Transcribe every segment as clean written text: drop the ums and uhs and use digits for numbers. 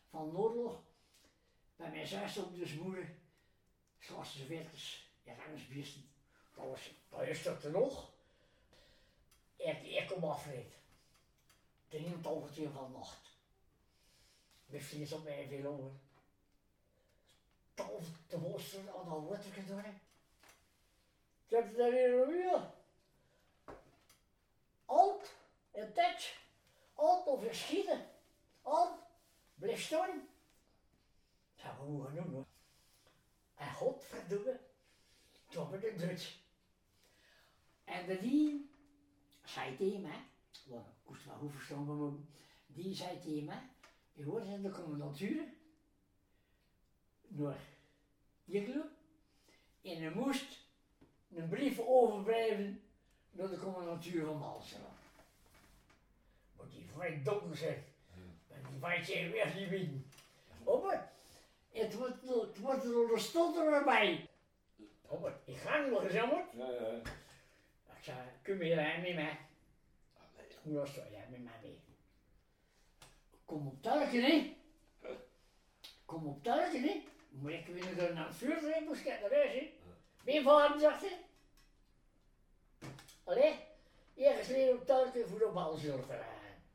van de oorlog. Bij mijn zus op dus moeder. Zoals ze werkers. Ja, anders wist het. Dat is dat er nog. Ik kom afreed. Ten in het overtuur van de nacht. Mijn vriend op mij veel over. De monster aan de water door. Ik heb daar weer een uur. Alt, een touch. Alt of verschieten. Alt, blijf staan. Dat hebben we genoeg hoor. En godverdomme, toen ben ik Duits. En de die zei tegen mij, ik moest maar hoe verstaan we moeten, die zei tegen mij, je hoort in de commandantuur naar Jeklo en je moest een brief overblijven naar de commandantuur van Balsela. Maar die vrij dom zegt, die weet je weer niet winnen. Maar het wordt er een stotter erbij. Maar ik ga nog eens aan. Ja. Ik zei, kom je hier met mij? Hoe was dat? Ja, met mij mee. Kom op telken, hè? Kom op telken, hè? Maar ik wil nog naar het vuur zijn, moest ik naar huis, hè? Mijn vader zegt, hè? Allee, ergens weer op telken voor de bal zullen verrijden.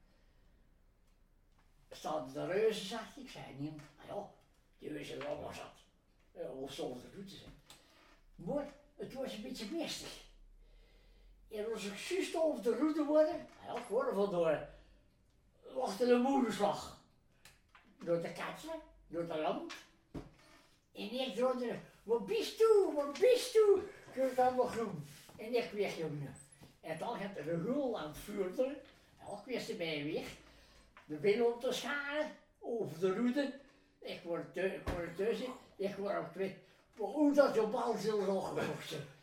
Staat de reuzen, zegt ik zei niet. Ja, die reuzen wel was dat. Of soms de route zijn. Maar het was een beetje mistig. En als ik juist over de route worden, ja, ik word er vandoor, wachten de moederslag. Door de katsen, door de lamp. En ik hoorde, wat bist toe? Ik hoorde allemaal groen. En ik weg, jongen. En dan had er een hul aan het vuurder. Ja, ik wist erbij weg. De binnen op te scharen, over de route. Ik word thuis, ik word ook kwijt. Maar hoe dat je bal zo nog gekocht.